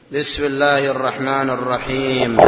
بسم الله الرحمن الرحيم.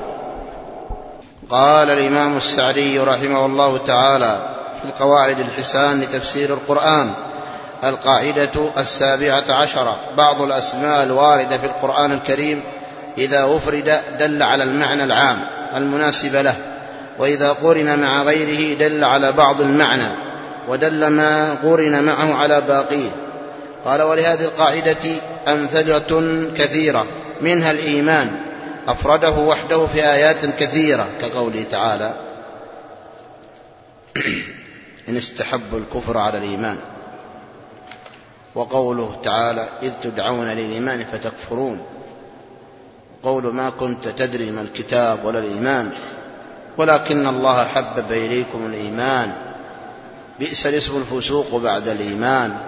قال الإمام السعدي رحمه الله تعالى في القواعد الحسان لتفسير القرآن: القاعدة 17: بعض الأسماء الواردة في القرآن الكريم إذا أفرد دل على المعنى العام المناسب له، وإذا قرن مع غيره دل على بعض المعنى، ودل ما قرن معه على باقيه. قال: ولهذه القاعدة أمثلة كثيرة، منها الإيمان أفرده وحده في آيات كثيرة، كقوله تعالى: إن استحبوا الكفر على الإيمان، وقوله تعالى: إذ تدعون للإيمان فتكفرون، قول ما كنت تدري ما الكتاب ولا الإيمان ولكن الله حبب إليكم الإيمان، بئس الاسم الفسوق بعد الإيمان،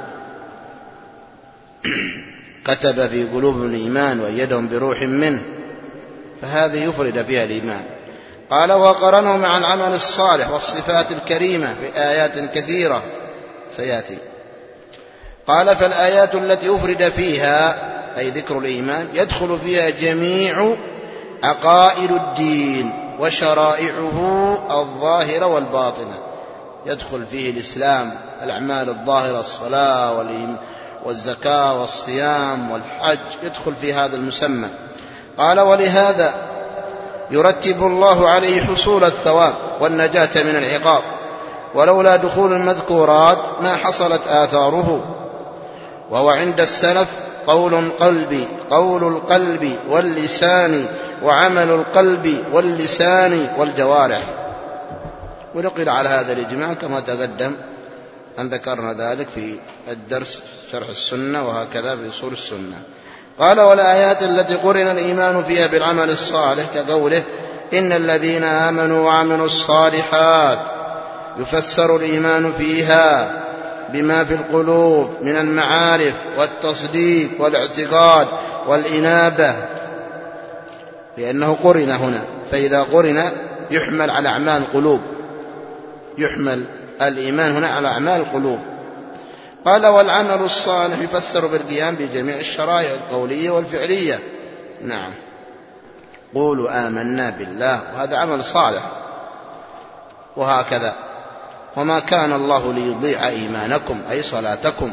كتب في قلوبهم الإيمان وأيدهم بروح منه، فهذه يفرد فيها الإيمان. قال: وقرنه مع العمل الصالح والصفات الكريمة في آيات كثيرة سيأتي. قال: فالآيات التي أفرد فيها أي ذكر الإيمان يدخل فيها جميع عقائد الدين وشرائعه الظاهرة والباطنة، يدخل فيه الإسلام، الأعمال الظاهرة، الصلاة والزكاة والصيام والحج، يدخل في هذا المسمى. قال: ولهذا يرتب الله عليه حصول الثواب والنجاة من العقاب، ولولا دخول المذكورات ما حصلت آثاره. وهو عند السلف قول القلب واللسان، وعمل القلب واللسان والجوارح. ونقل على هذا الإجماع كما تقدم أن ذكرنا ذلك في الدرس شرح السنة، وهكذا في أصول السنة. قال: والآيات التي قرن الإيمان فيها بالعمل الصالح كقوله: إن الذين آمنوا وعملوا الصالحات، يفسر الإيمان فيها بما في القلوب من المعارف والتصديق والاعتقاد والإنابة، لأنه قرن هنا، فإذا قرن يحمل على أعمال القلوب، يحمل الإيمان هنا على أعمال القلوب. قال: والعمل الصالح يفسر بالقيام بجميع الشرائع القولية والفعلية. نعم، قولوا آمنا بالله، وهذا عمل صالح، وهكذا: وما كان الله ليضيع إيمانكم أي صلاتكم.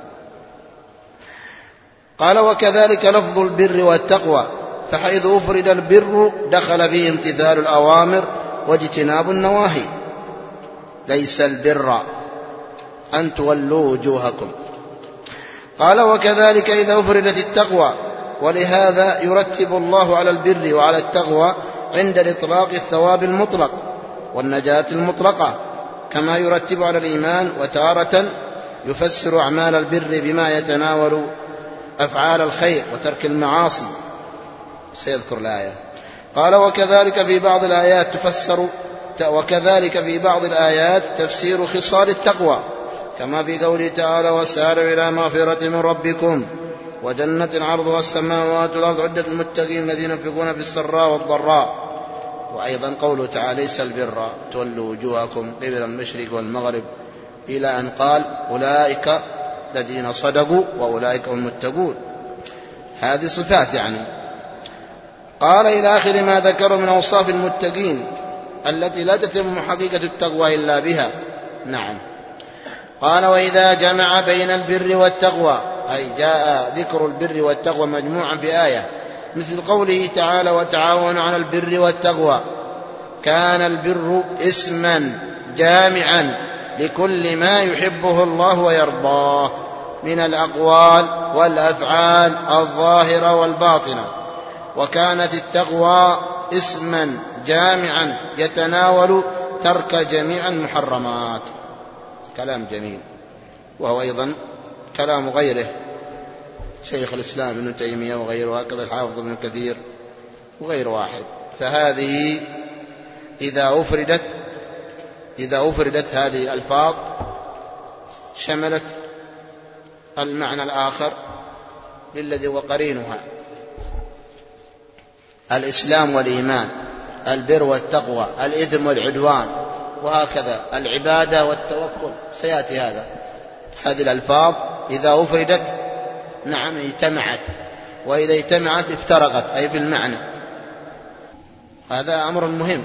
قال: وكذلك لفظ البر والتقوى، فحيث أفرد البر دخل فيه امتثال الأوامر واجتناب النواهي. ليس البر أن تولوا وجوهكم. قال: وكذلك إذا أفردت التقوى، ولهذا يرتب الله على البر وعلى التقوى عند الإطلاق الثواب المطلق والنجاة المطلقة، كما يرتب على الإيمان، وتارة يفسر أعمال البر بما يتناول أفعال الخير وترك المعاصي، سيذكر الآية. قال: وكذلك في بعض الآيات تفسير خصال التقوى، كما في قوله تعالى: وسارعوا إلى مغفرة من ربكم وجنة عرضها السماوات والأرض عدة للمتقين الذين ينفقون في السراء والضراء. وأيضا قوله تعالى: ليس البر تولوا وجوهكم قبل المشرق والمغرب، إلى أن قال: أولئك الذين صدقوا وأولئك هم المتقون. هذه صفات يعني. قال: إلى آخر ما ذكر من أوصاف المتقين التي لا تتم حقيقة التقوى إلا بها. نعم. قال: وإذا جمع بين البر والتقوى، أي جاء ذكر البر والتقوى مجموعا في آية، مثل قوله تعالى: وتعاونوا على البر والتقوى، كان البر اسما جامعا لكل ما يحبه الله ويرضاه من الأقوال والأفعال الظاهرة والباطنة، وكانت التقوى اسما جامعا يتناول ترك جميع المحرمات. كلام جميل، وهو أيضا كلام غيره، شيخ الإسلام ابن تيمية وغيره، وهكذا الحافظ ابن كثير وغير واحد. فهذه إذا أفردت هذه الألفاظ شملت المعنى الآخر للذي هو قرينها: الإسلام والإيمان، البر والتقوى، الإثم والعدوان، وهكذا العبادة والتوكل. سيأتي هذه الألفاظ إذا أفردت نعم اجتمعت، وإذا اجتمعت افترقت، أي بالمعنى. هذا أمر مهم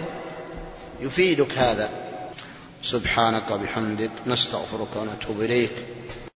يفيدك هذا. سبحانك وبحمدك، نستغفرك ونتوب إليك.